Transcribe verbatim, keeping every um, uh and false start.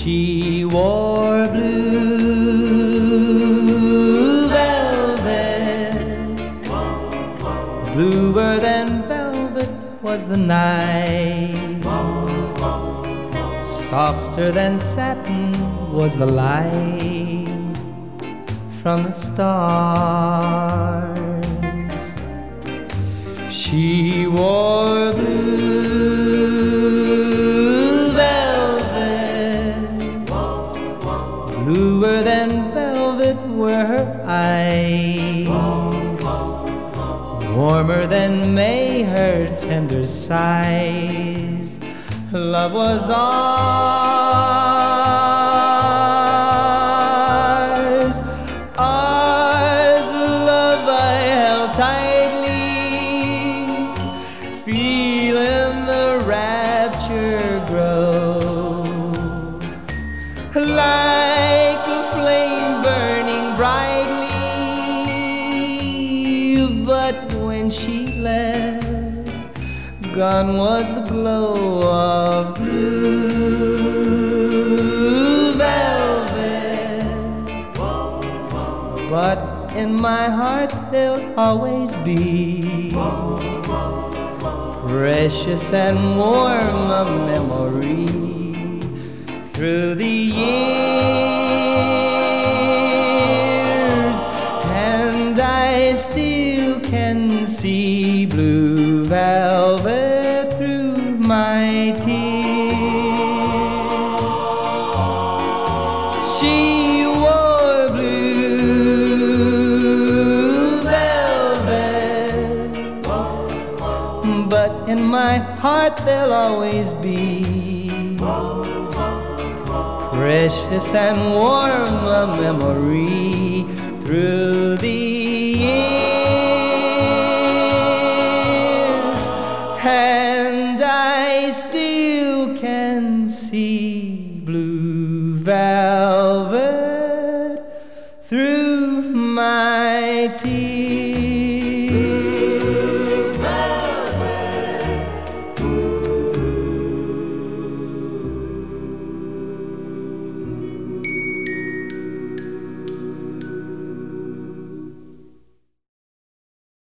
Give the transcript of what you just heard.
She wore blue velvet, bluer than velvet was the night, softer than satin was the light from the stars. She wore blue velvet, bluer than velvet were her eyes, warmer than May her tender sighs. Love was ours, ours, love I held tightly, feeling the rapture grow, like a flame burning brightly. But when she left, gone was the glow of blue velvet. But in my heart there'll always be precious and warm a memory through the years, and I still can see blue velvet through my tears. She wore blue velvet, but in my heart there'll always be precious and warm a memory through the years, and I still can see blue velvet